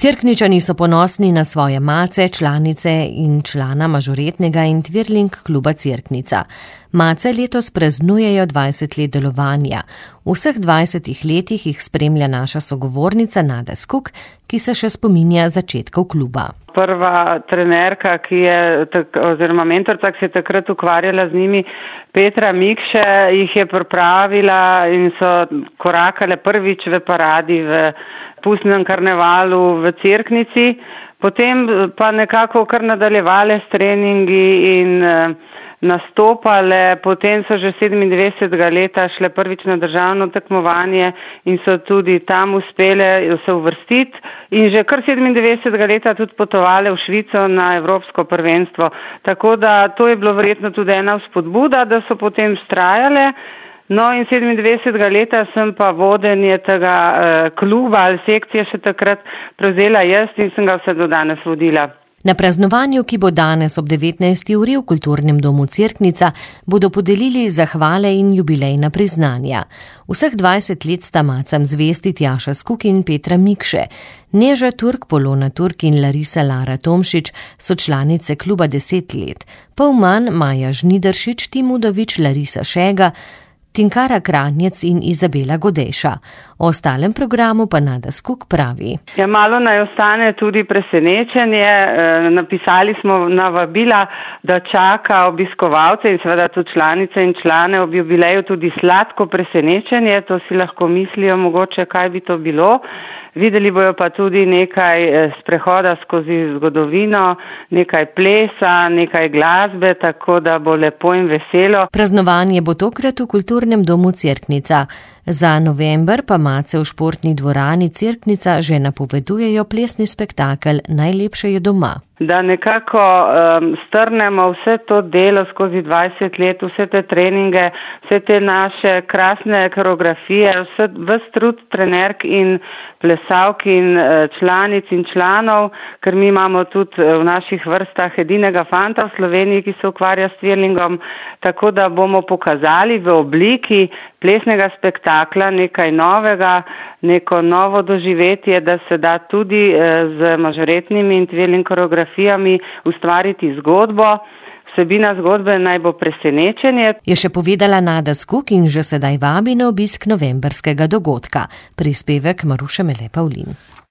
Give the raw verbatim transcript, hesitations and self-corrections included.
Cerkničani so ponosni na svoje mace, članice in člana mažoretnega in twirling kluba Cerknica. Mace letos praznujejo dvajset let delovanja. V vseh dvajsetih letih jih spremlja naša sogovornica Nada Skok, ki se še spominja začetkov kluba. Prva trenerka, ki je, oziroma mentorca, ki se je takrat ukvarjala z njimi, Petra Mikše, jih je pripravila in so korakale prvič v paradi v pustnem karnevalu v Cerknici, potem pa nekako kar nadaljevale s treningi in nastopale, potem so že sedemindevetdesetega leta šle prvič na državno tekmovanje in so tudi tam uspele se uvrstiti in že kar sedemindevetdesetega leta tudi potovale v Švico na evropsko prvenstvo. Tako da to je bilo verjetno tudi ena vzpodbuda, da so potem vztrajale. No in sedemindevetdesetega leta sem pa vodenje tega eh, kluba ali sekcije še takrat prevzela jaz in sem ga vse do danes vodila. Na praznovanju, ki bo danes ob devetnajsti uri v Kulturnem domu Cerknica, bodo podelili zahvale in jubilejna priznanja. Vseh dvajset let sta macam zvesti Tjaša Skok in Petra Mikše. Neža Turk, Polona Turk in Larisa Lara Tomšič so članice kluba deset let. Pol manj Maja Žnidaršič, Tim Udovič, Larisa Šega, Tinkara Kranjec in Izabela Godejša. O ostalem programu pa Nada Skok pravi. Ja, malo naj ostane tudi presenečenje. E, napisali smo navabila, da čaka obiskovalce in seveda tudi članice in člane ob jubileju tudi sladko presenečenje. To si lahko mislijo mogoče, kaj bi to bilo. Videli bojo pa tudi nekaj sprehoda skozi zgodovino, nekaj plesa, nekaj glasbe, tako da bo lepo in veselo. Praznovanje bo tokrat v Kulturnem domu Cerknica. Za november pa mace v športni dvorani Cerknica že napovedujejo plesni spektakel Najlepše je doma. Da nekako um, strnemo vse to delo skozi dvajset let, vse te treninge, vse te naše krasne koreografije, vse, vse trud trenerk in plesavk in uh, članic in članov, ker mi imamo tudi v naših vrstah edinega fanta v Sloveniji, ki se ukvarja s twirlingom, tako da bomo pokazali v obliki plesnega spektakla nekaj novega, neko novo doživetje, da se da tudi uh, z mažoretnimi in twirling koreografijami ustvariti zgodbo. Vsebina zgodbe naj bo presenečenje. Je še povedala Nada Skok in že sedaj vabi na obisk novemberskega dogodka. Prispevek Maruše Mele Pavlin.